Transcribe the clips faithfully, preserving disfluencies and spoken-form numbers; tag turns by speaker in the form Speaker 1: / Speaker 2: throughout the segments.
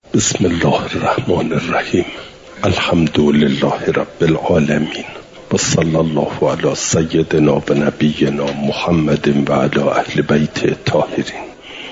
Speaker 1: بسم الله الرحمن الرحیم. الحمد لله رب العالمین و صلی الله علی سیدنا و نبینا محمد و علی اهل بیت الطاهرین.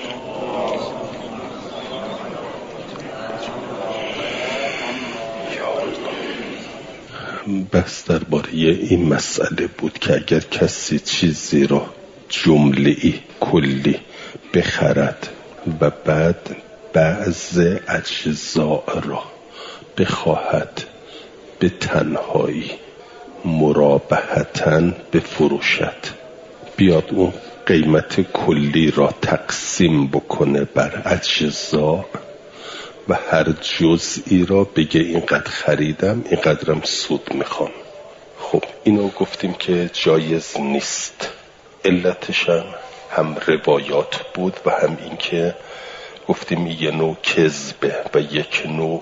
Speaker 1: بحث درباره این مسئله بود که اگر کسی چیزی را جمله‌ای کلی بخرد و بعد بعض اجزاء را بخواهد به تنهایی مرابحتاً بفروشد، بیاد اون قیمت کلی را تقسیم بکنه بر اجزا و هر جزئی را بگه اینقدر خریدم اینقدرم سود میخوام. خب اینو گفتیم که جایز نیست. علتش هم, هم روایات بود و هم این که گفتیم یه نوع کذبه و یک نوع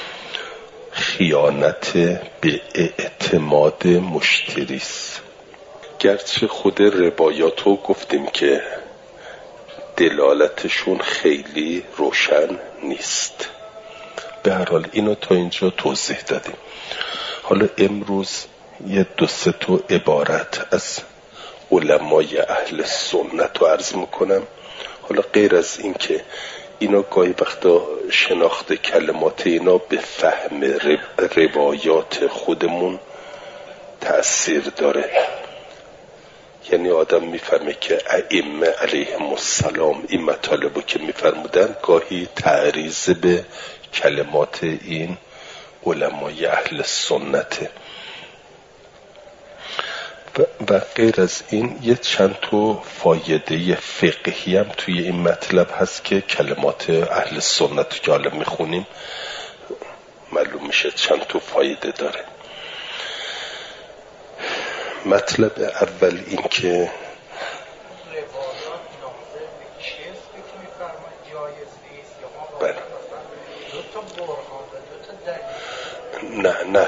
Speaker 1: خیانت به اعتماد مشتریست. گرچه خود روایات رو گفتیم که دلالتشون خیلی روشن نیست، به هر حال اینو تا اینجا توضیح دادیم. حالا امروز یه دو سه تا عبارت از علمای اهل سنت رو عرض میکنم. حالا غیر از این که اینا گاهی وقتا شناخت کلمات اینا به فهم روایات خودمون تأثیر داره، یعنی آدم میفهمه که ائمه علیهم السلام این مطالبو که میفرمودن گاهی تعریض به کلمات این علمای اهل سنته. و غیر از این یه چند تا فایده فقهی هم توی این مطلب هست که کلمات اهل سنت که حالا میخونیم معلوم میشه چند تا فایده داره. مطلب اول این که بله نه نه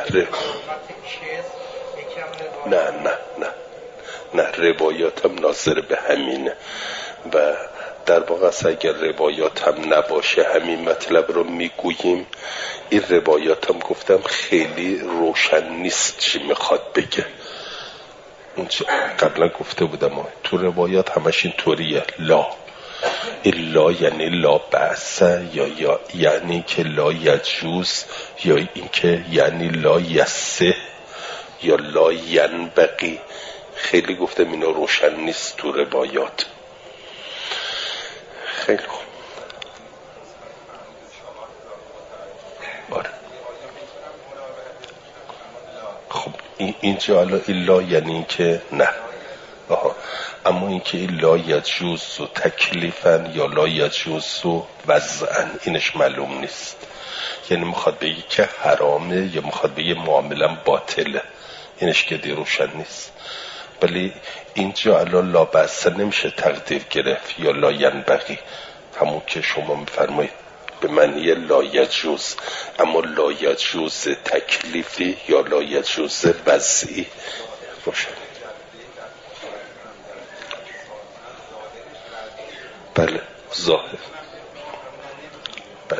Speaker 1: نه نه نه نه روایات هم ناظر به همینه و در واقع اگر روایات هم نباشه همین مطلب رو میگوییم. این روایات هم گفتم خیلی روشن نیست چی میخواد بگه. اون قبلا گفته بودم تو روایات همش این طوریه، لا الا یعنی لا بأس، یا, یا یعنی که لا یجوز، یا این که یعنی لا یصح، یا لا ینبغی. خیلی گفتم اینا روشن نیست تو روایات. خیلی خوب. آره. خب این اینجا الا یعنی که نه. آها. اما این که لا یجوز و تکلیفاً یا لا یجوز و وضعاً اینش معلوم نیست، یعنی میخواد بگی که حرامه یا میخواد بگی معامله باطله، اینش که دی روشن نیست. ولی اینجا الان لا بأس نمیشه تقدیر گرفت یا لا ینبغی، همون که شما میفرمایید به معنی لا یجوز، اما لا یجوز تکلیفی یا لا یجوز وضعی روشن. بله ظاهر. بله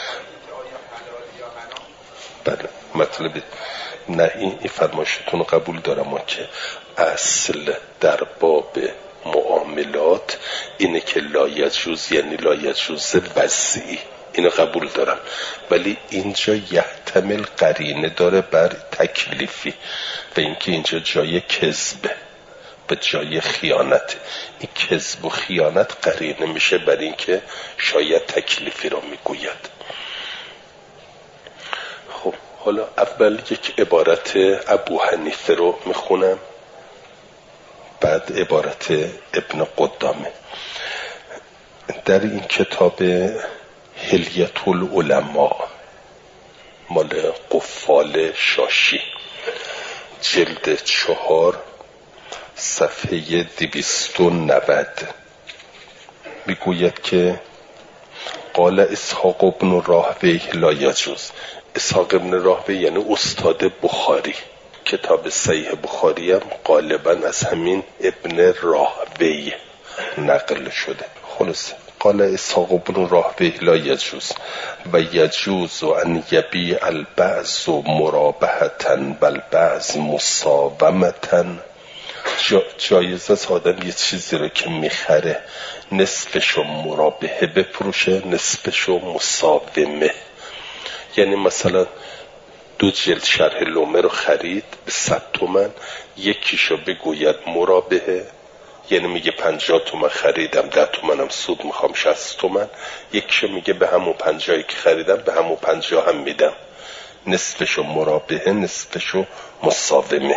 Speaker 1: بله مطلب نه این فرمایشتون رو قبول دارم، ما که اصل در باب معاملات اینه که لا یجوز یعنی لا یجوز وضعی، اینو قبول دارم. ولی اینجا یحتمل قرینه داره بر تکلیفی و اینکه اینجا جای کذبه و جای خیانت. این کذب و خیانت قرینه میشه بر اینکه شاید تکلیفی رو میگوید. خب حالا اول یک عبارت ابو حنیفه رو میخونم، بعد عبارت ابن قدامه. در این کتاب حلیة العلماء مال قفال شاشی جلد چهار صفحه دویست و نود میگوید که قال اسحاق ابن راهوی لا یجوز. اسحاق ابن راهوی یعنی استاد بخاری، کتاب صحیح بخاری هم غالبا از همین ابن راهوی نقل شده. خلاص قال اسحاق بن راهویه لا یجوز و یجوز ان یبیع البعض مرابحة و البعض مساومة. جا جایز است آدم یه چیزی رو که میخره نصفشو مرابحه بفروشه نصفشو مساومه. یعنی مثلا دو جلد شرح لومه رو خرید به صد تومن، یکیشو بگوید مرابحه، یعنی میگه پنجاه تومن خریدم ده تومنم سود میخوام شصت تومن، یکیشو میگه به همون پنجاهی که خریدم به همون پنجاه هم میدم، نصفشو مرابحه نصفشو مساومه.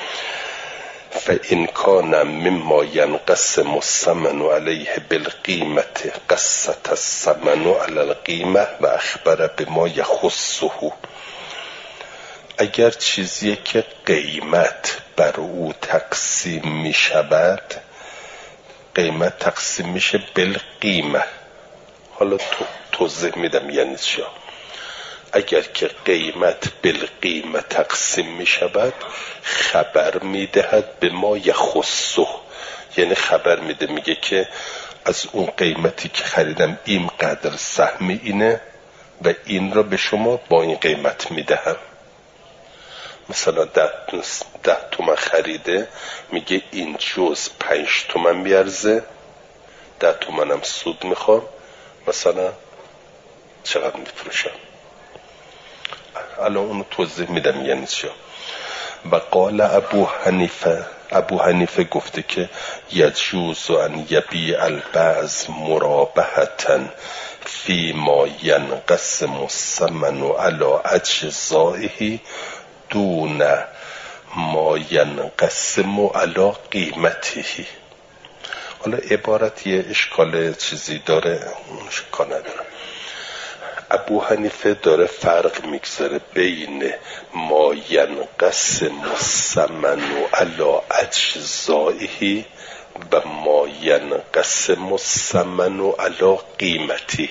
Speaker 1: فإن كان مما ينقسم الثمن عليه بالقيمة قسط الثمن على القيمة و اخبر بما يخصه. اگر چیزی که قیمت بر او تقسیم می شود، قیمت تقسیم میشه بالقیمه. حالا تو توضیح میدم یعنی چی. اگر که قیمت بالقیمه تقسیم می شود خبر میدهد به ما یخصه، یعنی خبر میده میگه که از اون قیمتی که خریدم این قدر سهم اینه و این را به شما با این قیمت میدهم. مثلا ده, ده تومن خریده میگه این جز پنج تومن میارزه، ده تومنم سود میخوام، مثلا چقدر میفروشم. الان اونو توضیح میدم یعنی چی. و قال ابو حنیفه، ابو حنیفه گفته که یجوز ان یبیع البعض مرابحة فی ما ینقسم الثمن علی اجزائه دون ما ینقسم علی قیمته. حالا عبارت یه اشکال چیزی داره، اشکال نداره. ابو حنیفه داره فرق میگذاره بین ما ینقسم الثمن علی اجزائه و ما ینقسم الثمن علی قیمته.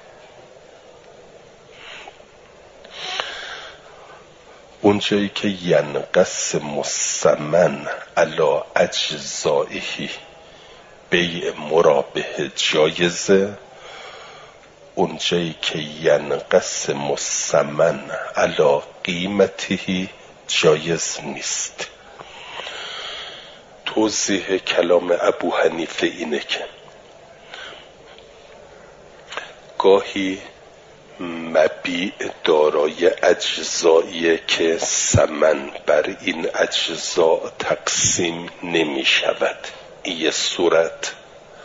Speaker 1: اونجایی که ینقسم الثمن علی اجزائه بیع مرابحه جایزه، اونجایی که ینقسم الثمن علی قیمته جایز نیست. توضیح کلام ابو حنیفه اینه که گاهی مبیع دارای اجزاییه که ثمن بر این اجزا تقسیم نمی شود. این صورت.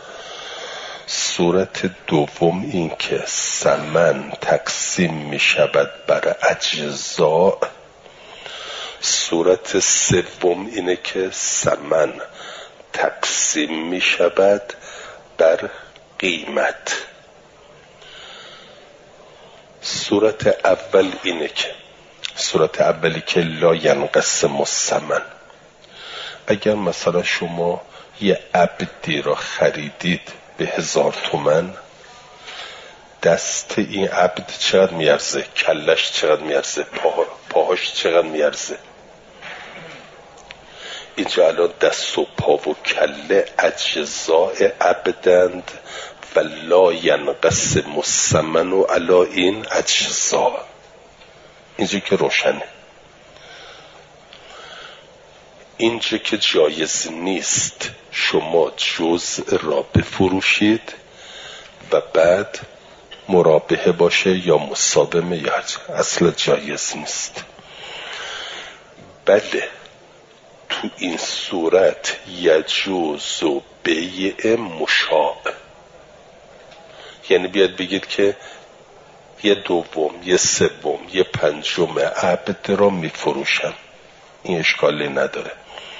Speaker 1: صورت دوم این که ثمن تقسیم می شود بر اجزا. صورت سوم اینه که ثمن تقسیم می شود بر قیمت. صورت اول اینه که صورت اولی که لا ینقسم الثمن. اگر مثلا شما یه عبدی را خریدید به هزار تومن، دست این عبد چقدر میارزه؟ کلش چقدر میارزه؟ پا... پاهاش چقدر میارزه؟ اینجا الان دست و پا و کله اجزاء عبدند و لا ینقسم الثمن علی این اجزا. اینجا که روشنه. اینجا که جایز نیست شما جزء را بفروشید و بعد مرابحه باشه یا مساومه یا اصلا جایز نیست. بله تو این صورت یجوز بیع مشاع، یعنی بیاد بگید که یه دوم یه سوم یه پنجم عبد را میفروشم، این اشکالی نداره.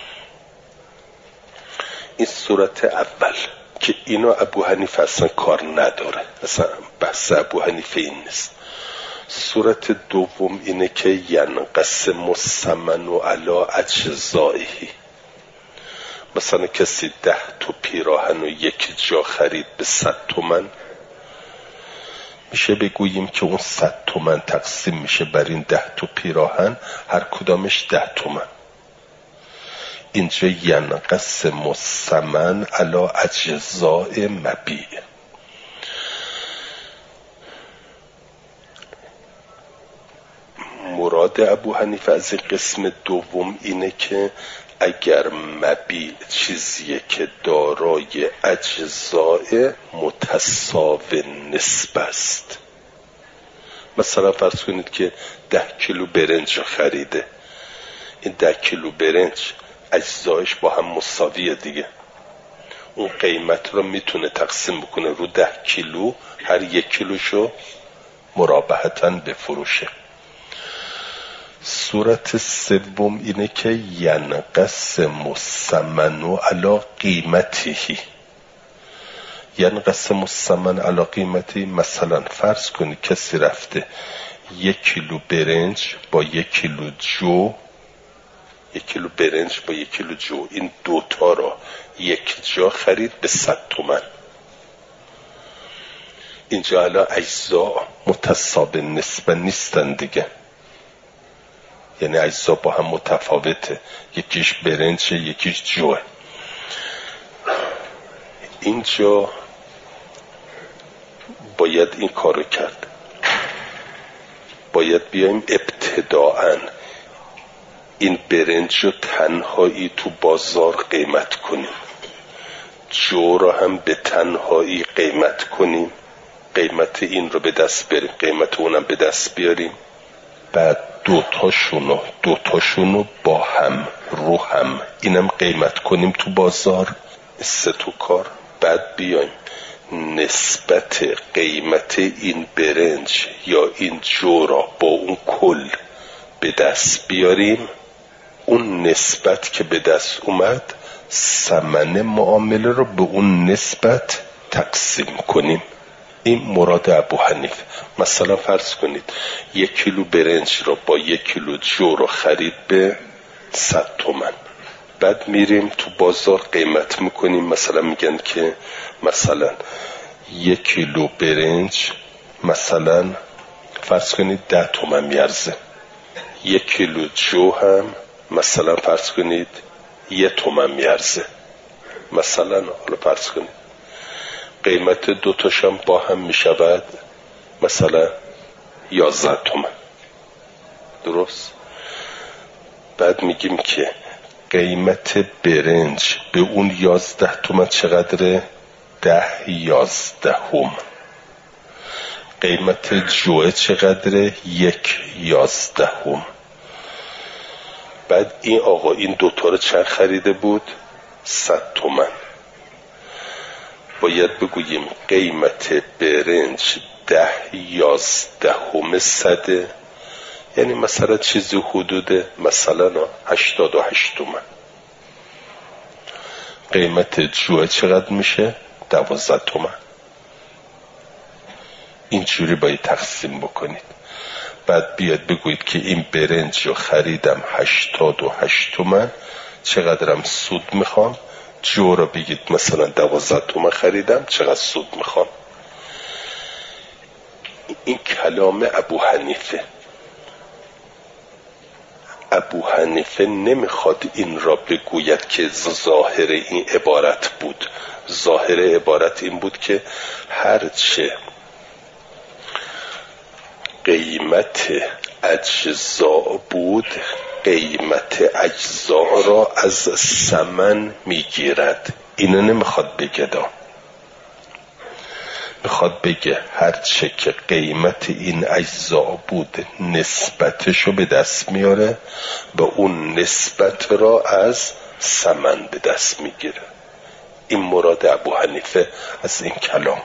Speaker 1: این صورت اول که اینو ابو حنیفه اصلا کار نداره، اصلا بحث ابو حنیفه این نیست. صورت دوم اینه که ینقسم الثمن علی اجزائه. مثلا کسی ده تا پیراهن و یک جا خرید به صد تومن، میشه بگوییم که اون صد تومن تقسیم میشه بر این ده تا پیراهن، هر کدامش ده تومن. اینجا ینقسم الثمن علی اجزاء مبیع. مراد ابو حنیفه از این قسم دوم اینه که اگر مبیع چیزیه که دارای اجزای متساوی نسبه است، مثلا فرض کنید که ده کیلو برنج خریده، این ده کیلو برنج اجزایش با هم مساویه دیگه، اون قیمت رو میتونه تقسیم بکنه رو ده کیلو، هر یک کیلوشو مرابحتاً بفروشه. صورت سوم اینه که ینقسم الثمن علی قیمته، ینقسم الثمن علی قیمته. مثلا فرض کنید کسی رفته یک کیلو برنج با یک کیلو جو، یک کیلو برنج با یک کیلو جو، این دوتا را یک جا خرید به صد تومن. اینجا حالا اجزا متساوی نسبه نیستن دیگه، یعنی اجزا با هم متفاوته، یکیش برنج یکیش جوه. اینجا باید این کارو کرد، باید بیایم ابتداعاً این برنج رو تنهایی تو بازار قیمت کنیم، جو رو هم به تنهایی قیمت کنیم، قیمت این رو به دست بیاریم، قیمت اونم به دست بیاریم، بعد دوتاشونو دوتاشونو با هم رو هم اینم قیمت کنیم تو بازار، سه تو کار. بعد بیایم نسبت قیمت این برنج یا این جو را با اون کل به دست بیاریم، اون نسبت که به دست اومد ثمن معامله رو به اون نسبت تقسیم کنیم. این مراد ابو حنیفه. مثلا فرض کنید یک کیلو برنج رو با یک کیلو جو رو خرید به صد تومن، بعد میریم تو بازار قیمت میکنیم، مثلا میگن که مثلا یک کیلو برنج مثلا فرض کنید ده تومن میارزه، یک کیلو جو هم مثلا فرض کنید یه تومن میارزه، مثلا حالا فرض کنید قیمت دوتاشم با هم میشود مثلا یازده تومن، درست؟ بعد میگیم که قیمت برنج به اون یازده تومن چقدره؟ ده یازدهم. قیمت جوه چقدره؟ یک یازدهم. بعد این آقا این دوتا رو چند خریده بود؟ صد تومن. باید بگوییم قیمت برنج ده یازدهم صده، یعنی مثلا چیزی حدود مثلا هشتاد و هشت تومن. قیمت جوه چقدر میشه؟ دوازده تومن. اینجوری باید تقسیم بکنید. بعد بیاد بگویید که این برنج رو خریدم هشتاد و هشت تومن، چقدرم سود میخوام؟ جو رو بگید مثلا دوازده تومن خریدم، چقدر سود میخوام؟ این کلام ابو حنیفه. ابو حنیفه نمیخواد این را بگوید که ظاهر این عبارت بود. ظاهر عبارت این بود که هرچه قیمت اجزا بود قیمت اجزا را از ثمن میگیرد. اینو نمیخواد بگه دا. میخواد بگه هرچه که قیمت این اجزا بود نسبتشو به دست میاره و اون نسبت را از ثمن به دست میگیره. این مراد ابو حنیفه از این کلام.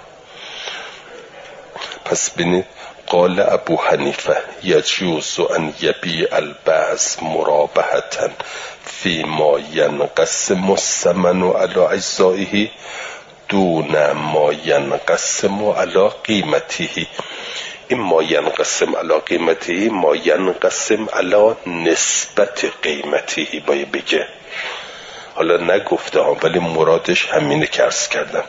Speaker 1: پس ببینید قال ابو حنیفه یجوز ان یبیع البعض مرابحة فيما ينقسم الثمن على اجزائه دون ما ينقسم على قیمته. این ما ینقسم علی قیمته ما ینقسم علی نسبت قیمته باید بگه. حالا نگفته ها ولی مرادش همینه که عرض کردم.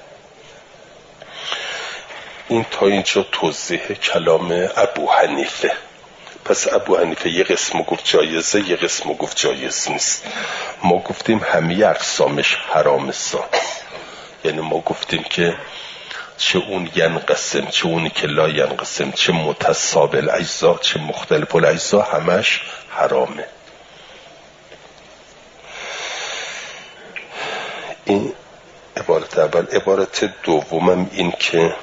Speaker 1: این تا اینجا توضیح کلام ابو حنیفه. پس ابو حنیفه یه قسم گفت جایزه، یه قسم گفت جایز نیست. ما گفتیم همه اقسامش حرام است. یعنی ما گفتیم که چه اون ینقسم چه اونی که لا ینقسم، چه متساوی الاجزا چه مختلف الاجزا، همش حرامه. این عبارت اول. عبارت دومم این که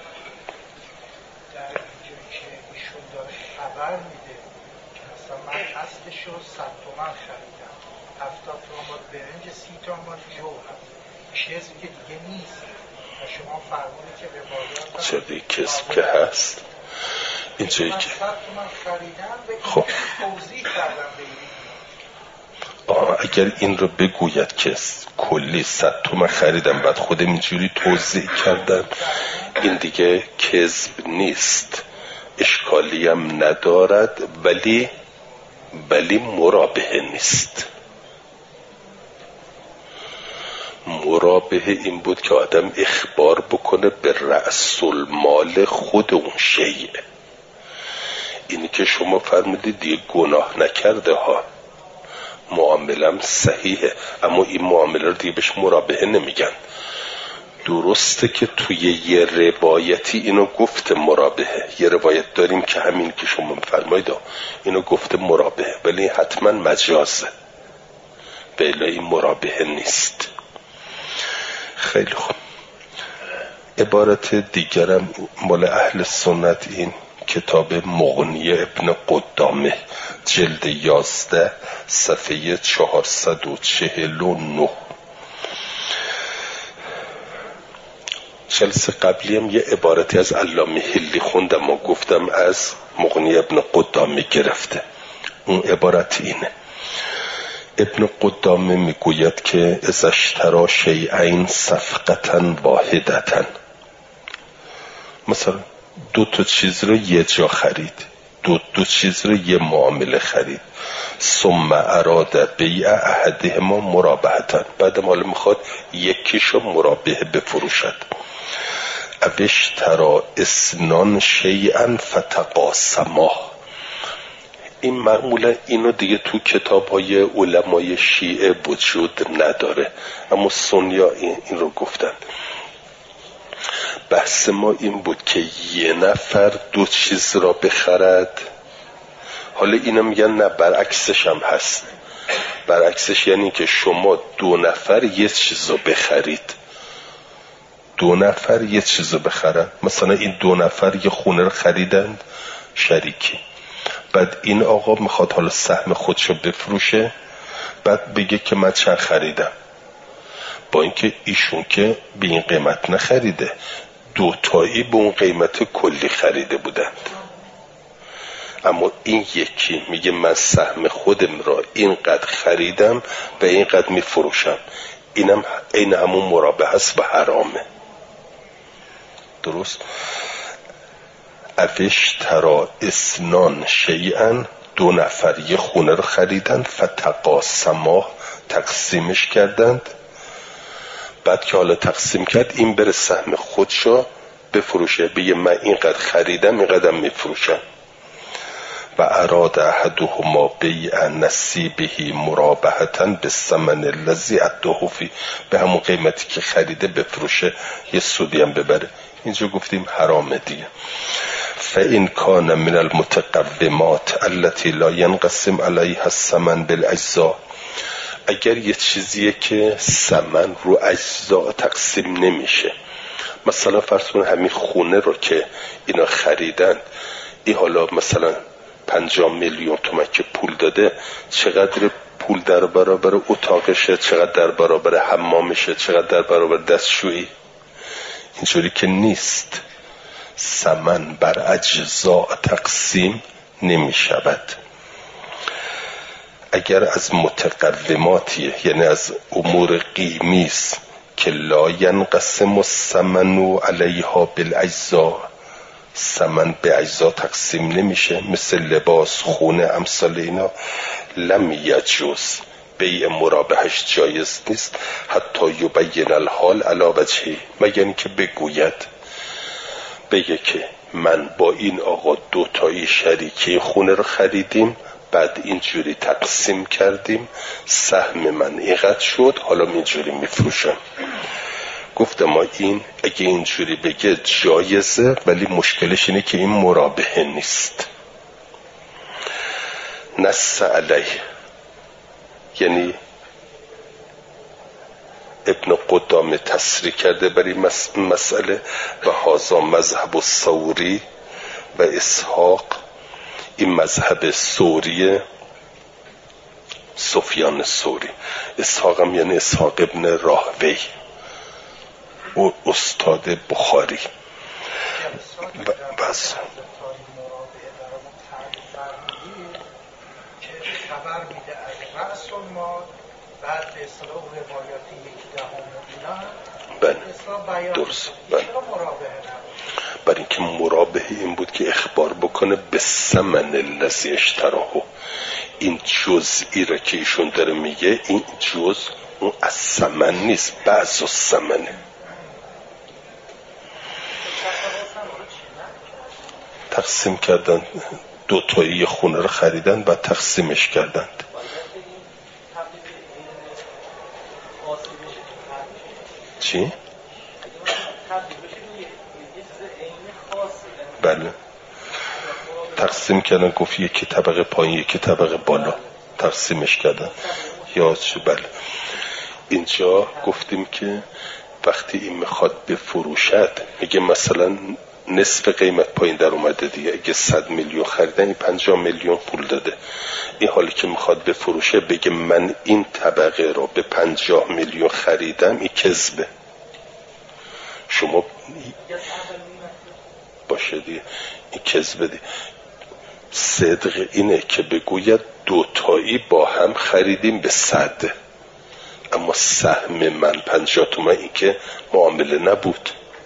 Speaker 2: کسب که دیگه نیست و شما فرمودید که به
Speaker 1: چه دیگه کسب که هست اینجایی که خب
Speaker 2: توضیح کردم
Speaker 1: آه اگر این رو بگوید که کلی صد تومن خریدم بعد خودم اینجوری توضیح کردم، این دیگه کذب نیست، اشکالی هم ندارد، ولی ولی مرابحه نیست. مرابحه این بود که آدم اخبار بکنه به رأس المال خود اون شیء. اینی که شما فرمودید دیگه گناه نکرده ها، معاملم صحیحه، اما این معامله رو دیگه بهش مرابحه نمیگن. درسته که توی یه روایتی اینو گفته مرابحه، یه روایت داریم که همین که شما فرمایید اینو گفته مرابحه، ولی حتما مجازه، بلا این مرابحه نیست. خیلی خوب. عبارت دیگرم مال اهل سنت، این کتاب مغنی ابن قدامه جلد یازده صفحه چهارصد و چهل و نه. جلسه قبلی هم یه عبارتی از علامه حلی خوندم و گفتم از مغنی ابن قدامه گرفته. اون عبارت اینه: ابن قدامه میگوید که اذا اشترى شیئین صفقة واحدة، مثلا دو تا چیز رو یه جا خرید، دو دو چیز رو یه معامله خرید، ثم اراد بیع احدهما مرابحة، بعد مال میخواد یکیشو مرابحه بفروشد. او اشترى اثنان شیئا فتقاسما، این معمولا اینو دیگه تو کتاب های علمای شیعه وجود نداره، اما سنیا این, این رو گفتن. بحث ما این بود که یه نفر دو چیز را بخرد. حالا اینا میگن نه برعکسش هم هست. برعکسش یعنی که شما دو نفر یه چیز رو بخرید، دو نفر یه چیز رو بخرن. مثلا این دو نفر یه خونه رو خریدند شریکی، بعد این آقا میخواد حالا سهم خودشو بفروشه، بعد بگه که من چند خریدم، با اینکه ایشون که به این قیمت نخریده، دوتایی به اون قیمت کلی خریده بودند، اما این یکی میگه من سهم خودم را اینقدر خریدم و اینقدر میفروشم، اینم این همون مرابحه است و حرامه. درست؟ افشترا اثنان شیئا، دو نفر یه خونه رو خریدن، فتقاسما، تقسیمش کردند، بعد که حالا تقسیم کرد این بره سهم خودشو بفروشه، بگه من اینقدر خریدم اینقدر میفروشم. و اراد احدهما بیع نصیبه مرابحة بالثمن الذي اداه فی، به همون قیمتی که خریده بفروشه، یه سودی هم ببره. اینجا گفتیم حرامه دیگه. فإن كان من المتقومات التي لا ينقسم عليها الثمن بالاجزاء، اگر یه چیزیه که ثمن رو اجزا تقسیم نمیشه، مثلا فرض کن همین خونه رو که اینا خریدن، این حالا مثلا پنجاه میلیون تومان که پول داده، چقدر پول در برابر اتاقشه، چقدر در برابر حمامشه، چقدر در برابر دستشویی؟ اینجوری که نیست. ثمن بر اجزا تقسیم نمی شود. اگر از متقوماتیه، یعنی از امور قیمیست که لا ینقسم الثمن علیها بالاجزا، ثمن به اجزا تقسیم نمیشه، مثل لباس، خونه، امثال اینا، لم یجوز، بیع مرابحش جایز نیست، حتی یبین الحال علی وجهی، مگر اینکه بگوید، بگه که من با این آقا دوتایی شریکی خونه رو خریدیم، بعد اینجوری تقسیم کردیم، سهم من اینقدر شد، حالا اینجوری میفروشم. گفتم ما این اگه اینجوری بگه جایزه، ولی مشکلش اینه که این مرابحه نیست. نص علیه یعنی ابن قدامه تصریح کرده برای مسئله و هازا مذهب الثوری و اسحاق، این مذهب ثوریه، سفیان ثوری. اسحاق هم یعنی اسحاق ابن راهوی و استاد بخاری. بس
Speaker 2: خبر میده از رأس المال، بعد به اصطلاح روایاتی یکی دهم اینا
Speaker 1: بله درست. بله برای اینکه مرابحه این بود که اخبار بکنه به ثمن الذی اشتراه. این جزئی را که ایشون داره میگه این جز اون از ثمن نیست، بعض از ثمنه. تقسیم کردن، دو تایی خونه رو خریدن و تقسیمش کردند. چی؟ بله تقسیم کردن، گفت یکی طبقه پایین یکی طبقه بالا تقسیمش کردن یا چه. بله اینجا گفتیم که وقتی این میخواد بفروشد میگه مثلا نصف قیمت پایین در اومده دیگه، اگه صد میلیون خریدن این پنجاه میلیون پول داده. این حالی که میخواد بفروشه بگه من این طبقه رو به پنجاه میلیون خریدم، این کذبه. شما باشه دیگه این کذبه دیگه. صدق اینه که بگوید دوتایی با هم خریدیم به صد، اما سهم من پنجاه تومن، این که معامله نبود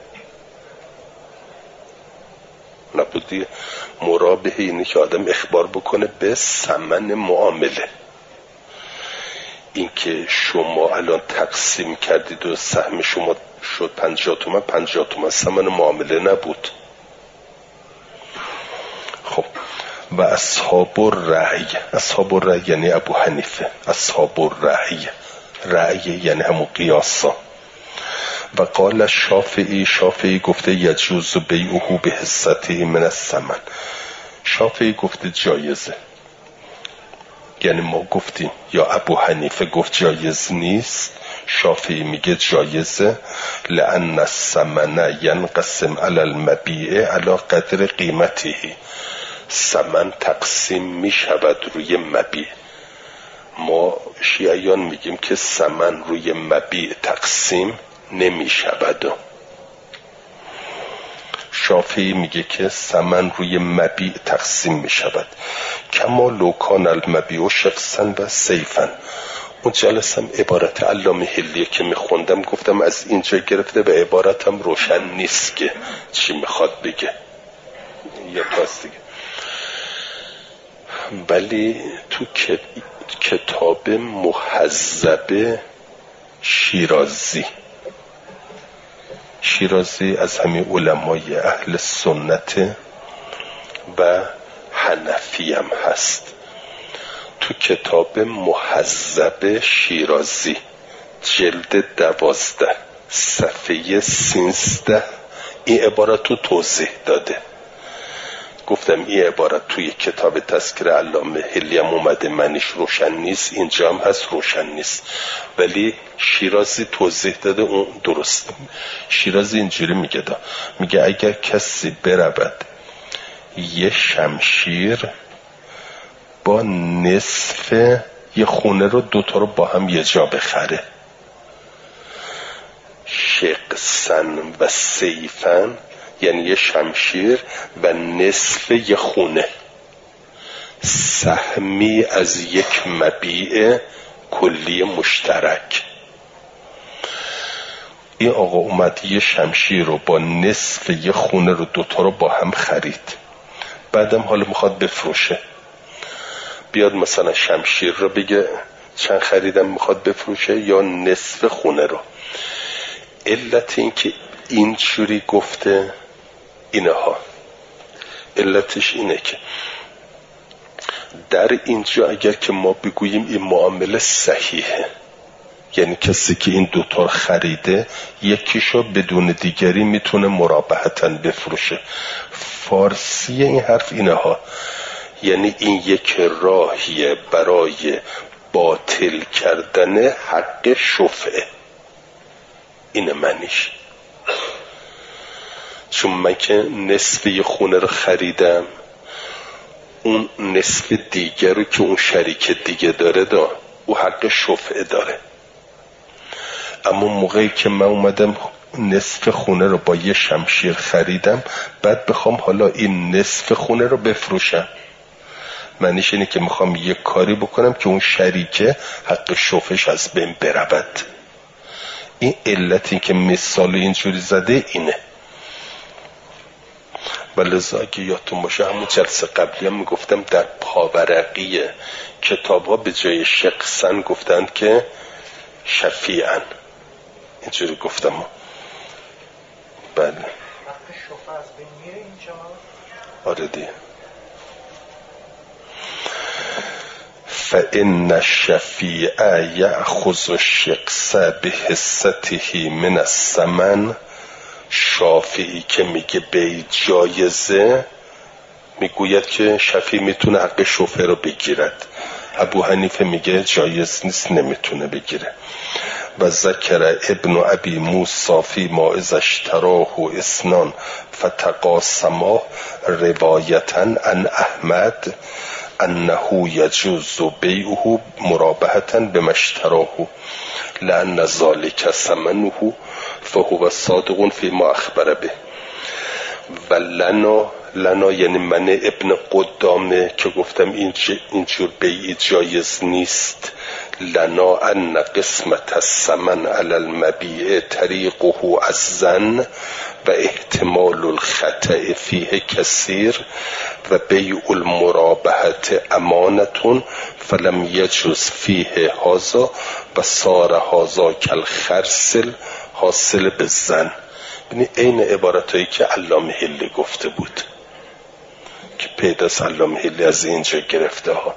Speaker 1: نبودی. مرابحه اینه که آدم اخبار بکنه به ثمن معامله. این که شما الان تقسیم کردید و سهم شما شد پنجاه تومن، پنجاه تومن ثمن معامله نبود. خب و اصحاب الرأی، اصحاب الرأی یعنی ابو حنیفه، اصحاب الرأی، رأی یعنی همون قیاسا. و قال شافعی، شافعی گفته یجوز بیعه به حصته من الثمن. شافعی گفته جایزه، یعنی ما گفتیم یا ابو حنیفه گفت جایز نیست، شافعی میگه جایزه. لأن الثمن ینقسم علی المبیع علی قدر قیمته. ثمن تقسیم میشود روی مبیع. ما شیعیان میگیم که ثمن روی مبیع تقسیم نمیشود. شافعی میگه که ثمن روی مبیع تقسیم میشود. کما لو کان المبیع شخصا و سیفا. اون جلسم عبارت علامه حلیه که میخوندم گفتم از اینجا گرفته و عبارتم روشن نیست که چی میخواد بگه یا پاس دیگه. ولی تو کتاب محذب شیرازی، شیرازی از همین علمای اهل سنت و حنفی هم هست. تو کتاب محذب شیرازی جلد دوازده صفحه سیزده این عبارت رو توضیح داده. گفتم این عبارت توی کتاب تذکره علامه حلی هم اومده، معنیش روشن نیست، اینجا هم هست روشن نیست، ولی شیرازی توضیح داده اون درست. شیرازی اینجوری میگه دا. میگه اگر کسی برود یه شمشیر با نصف یه خونه رو دوتا رو با هم یه جا بخره، شقصن و سیفن یعنی یه شمشیر و نصف یه خونه، سهمی از یک مبیع کلی مشترک. این آقا اومد یه شمشیر رو با نصف یه خونه رو دوتا رو با هم خرید، بعدم حالا میخواد بفروشه، بیاد مثلا شمشیر رو بگه چند خریدم میخواد بفروشه یا نصف خونه رو. علت این که این جوری گفته اینها، علتش اینه که در اینجا اگر که ما بگوییم این معامله صحیحه، یعنی کسی که این دوتا رو خریده یکیشو بدون دیگری میتونه مرابحتاً بفروشه. فارسی این حرف اینه ها، یعنی این یک راهیه برای باطل کردن حق شفعه. اینه معنیش. چون من که نصف یه خونه رو خریدم، اون نصف دیگر رو که اون شریک دیگه داره دا او حق شفعه داره. اما موقعی که من اومدم نصف خونه رو با یه شمشیر خریدم، بعد بخوام حالا این نصف خونه رو بفروشم، معنیش اینه که میخوام یه کاری بکنم که اون شریکه حق شفعش از بین برود. این علتی که مثال اینجوری زده اینه. ولذا اگه یادتون باشه همون جلسه قبلی هم میگفتم در پاورقی کتاب ها به جای شخصن گفتند که شفیعن. اینجوری گفتم. بله آره دیگه. فإن الشفیع یأخذ الشخص بحصته من الثمن. شافعی که میگه به جایزه میگوید که شفیع میتونه حق شفعه رو بگیرد. ابو حنیفه میگه جایز نیست، نمیتونه بگیره. و ذکر ابن ابی موسی فی ما اذا اشتراه اثنان فتقاسما روایتا عن احمد انه یجوز بیعه مرابحة بما اشتراه لأن ذلك ثمنه فهو صادق فيما اخبر به. و لنا لنا یعنی من ابن قدامه که گفتم اینجور بیعی جایز نیست. لنا ان قسمت الثمن علی المبیع طریقه الظن و احتمال الخطأ فیه کثیر و بیع المرابحة امانة فلم یجوز فیه هذا و صار هذا کالخرسل حاصل بالظن. یعنی این عبارتایی که علامه حلی گفته بود که پیداست علامه حلی از اینجا گرفته ها.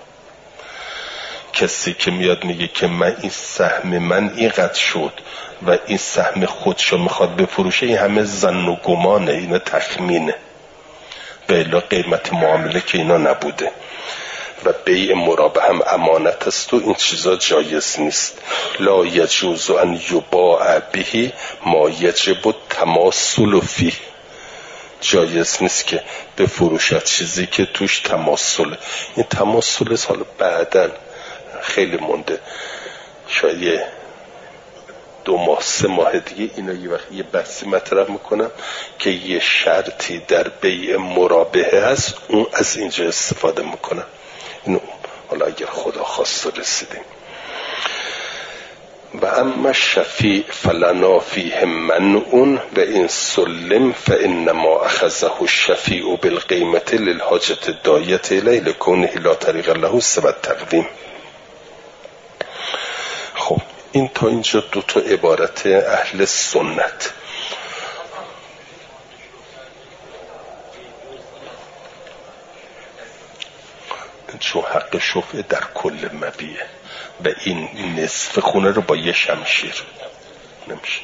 Speaker 1: کسی که میاد میگه که من این سهم من اینقدر شد و این سهم خودشو میخواد بفروشه، این همه ظن و گمانه، اینا تخمینه، به الا قیمت معامله که اینا نبوده. و بیع مرابحه هم امانت است و این چیزا جایز نیست. لا یجوز ان یباع به ما یجب التماثل فیه. جایز نیست که بفروشد چیزی که توش تماثله. این تماثل حالا بعدن خیلی مونده، شاید یه دو ماه سه ماه دیگه اینا یه وقت یه بحثی مطرح میکنم که یه شرطی در بیع مرابحه هست، اون از اینجا استفاده میکنم. اینو حالا اگر خدا خواست رسیدیم. و اما شفیع فلنا فیه منعون و این سلم فانما اخذه الشفیع بالقیمت للحاجت الداعیة الیه لکونه لا طریق له سوى التقدیم. خب این تا اینجا دو تا عبارت اهل سنت. چون حق شفعه در کل مبیعه و این نصف خونه رو با یه شمشیر نمیشه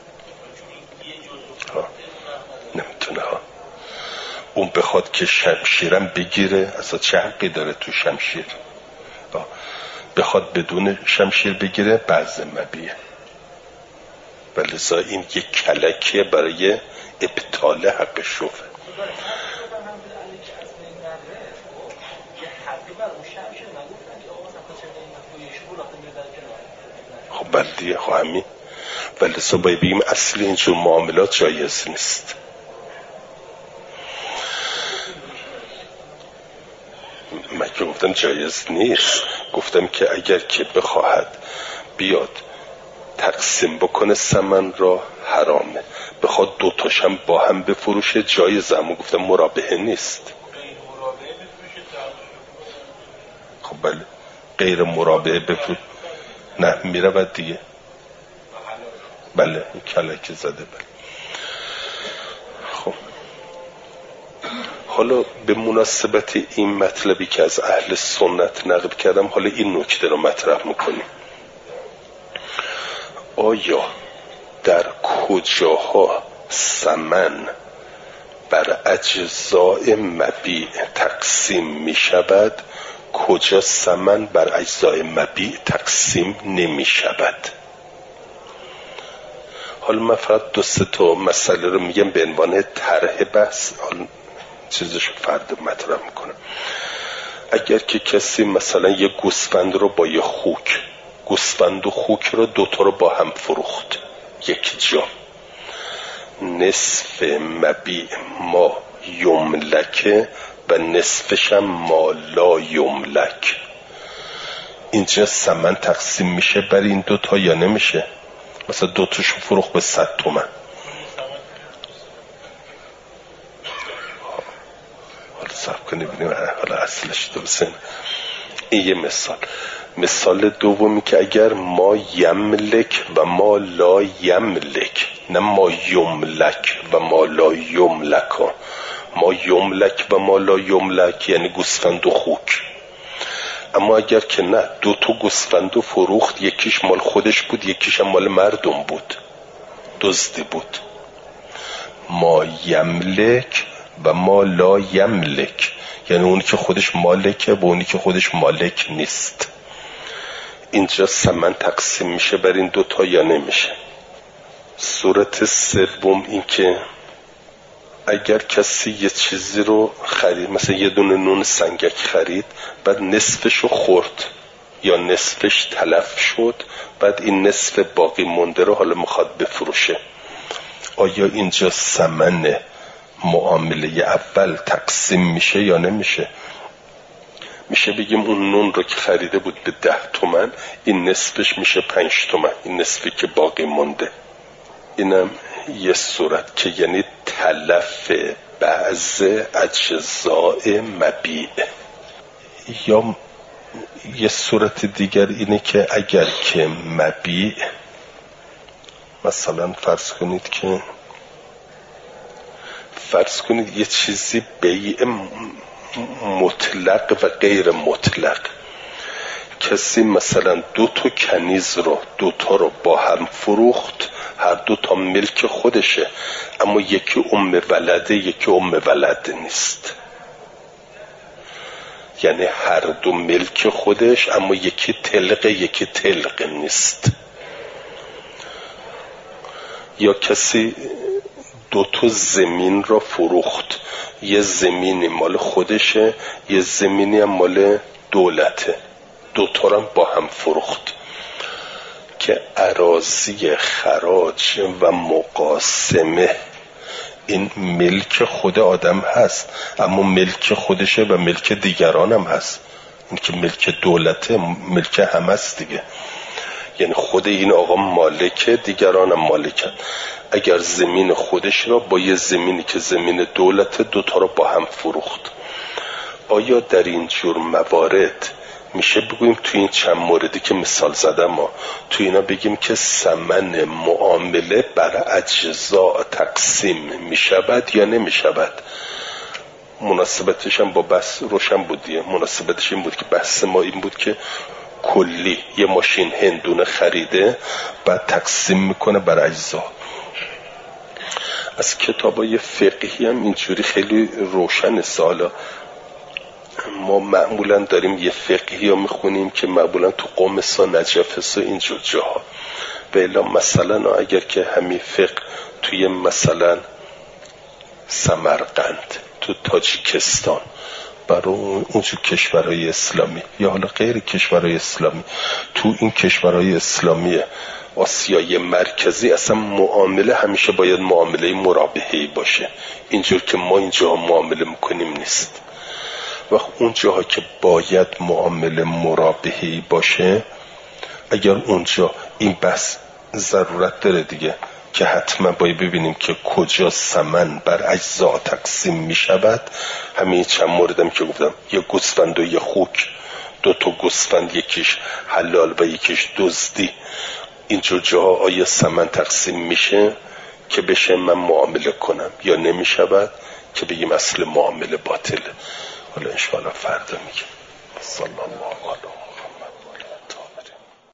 Speaker 1: ها، نمیتونه ها. اون بخواد که شمشیرم بگیره، اصلا چه حقی داره تو شمشیر؟ ها. بخواد بدون شمشیر بگیره بعض مبیعه. ولذا این یک کلکیه برای ابطال حق شفعه. خب بلدیه خب همین. ولذا باید بگیم اصل اینجور معاملات جایز نیست. من که گفتم جایز نیست، گفتم که اگر که بخواهد بیاد تقسیم بکنه ثمن را حرامه، بخواد دوتاشم با هم بفروشه جایزه، اما گفتم مرابحه نیست. خب بله غیر مرابحه بفروش نه میره بعد دیگه. بله این کلک زده. بله خب حالا به مناسبت این مطلبی که از اهل سنت نقل کردم، حالا این نکته رو مطرح میکنیم. آیا در کجاها ثمن بر اجزاء مبیع تقسیم می شود، کجا ثمن بر اجزاء مبیع تقسیم نمی شود؟ حالا من فقط دو سه تا مسئله رو میگم به عنوان طرح بحث، حالا چیزشو فردا مطرح میکنم. اگر که کسی مثلا یه گوسفند رو با یه خوک، گوسفند و خوک رو دوتا رو با هم فروخت یک جا، نصف مبیع ما یملکه و نصفش هم ما لا یملک، اینجا ثمن تقسیم میشه بر این دوتا یا نمیشه؟ مثلا دوتاشو فروخت به صد تومن، حالا صاحب کنی بینیم حالا اصلش درسته. این یه مثال. مثال دومی که اگر ما یملک و ما لا یملک، نه ما یملک و ما لا یملک، ما یملک و ما لا یملک یعنی گوسفند و خوک. اما اگر که نه، دو تا گوسفند و فروخت، یکیش مال خودش بود یکیش هم مال مردم بود، دزدی بود. ما یملک و ما لا یملک یعنی اونی که خودش مالکه و اونی که خودش مالک نیست. اینجا ثمن تقسیم میشه بر این دوتا یا نمیشه؟ صورت سوم این که اگر کسی یه چیزی رو خرید، مثلا یه دونه نون سنگک خرید، بعد نصفش رو خورد یا نصفش تلف شد، بعد این نصف باقی مونده رو حالا میخواد بفروشه، آیا اینجا ثمن معامله اول تقسیم میشه یا نمیشه؟ میشه بگیم اون نون رو که خریده بود به ده تومن، این نصفش میشه پنج تومن، این نصفی که باقی مونده. اینم یه صورت که یعنی تلف بعض اجزاء مبیع. یا یه صورت دیگر اینه که اگر که مبیع، مثلا فرض کنید که فرض کنید یه چیزی بیع مطلق و غیر مطلق، کسی مثلا دو تا کنیز رو دو تا رو با هم فروخت، هر دو تا ملک خودشه، اما یکی ام ولده یکی ام ولد نیست، یعنی هر دو ملک خودش اما یکی طلق یکی طلق نیست. یا کسی دو تا زمین را فروخت، یه زمینی مال خودشه یه زمینی هم مال دولته، دو تا را با هم فروخت که اراضی خراج و مقاسمه این ملک خود آدم هست، اما ملک خودشه و ملک دیگران هم هست. این که ملک دولته ملک هم هست دیگه، یعنی خود این آقا مالکه دیگران هم مالکن. اگر زمین خودش را با یه زمینی که زمین دولت دوتا را با هم فروخت، آیا در این جور موارد میشه بگوییم تو این چند موردی که مثال زدم ما تو اینا بگیم که ثمن معامله بر اجزا تقسیم میشود یا نمیشود؟ مناسبتش هم با بحث روشن بودیه. مناسبتش این بود که بحث ما این بود که کلی یه ماشین هندونه خریده بعد تقسیم میکنه بر اجزا. از کتابای فقهی هم اینجوری خیلی روشن است. حالا ما معمولا داریم یه فقهی ها میخونیم که معمولا تو قم ها نجف ها اینجور جاها، و الا مثلا اگر که همین فقه توی مثلا سمرقند تو تاجیکستان برای اونجور کشورهای اسلامی یا حالا غیر کشورهای اسلامی، تو این کشورهای اسلامی آسیای مرکزی اصلا معامله همیشه باید معامله مرابحه‌ای باشه، اینجور که ما اینجا معامله میکنیم نیست. و اون جاها که باید معامله مرابحه‌ای باشه، اگر اونجا این بحث ضرورت داره دیگه که حتما باید ببینیم که کجا ثمن بر اجزا تقسیم می شود. همین چند موردم که گفتم، یه گوسفند و یه خوک، دو تا گوسفند یکیش حلال و یکیش دزدی، اینجور جاها آیا ثمن تقسیم میشه که بشه من معامله کنم یا نمی شود که بگیم اصل معامله باطله؟ حالا انشاءالله فردا میگم. صلی الله علیه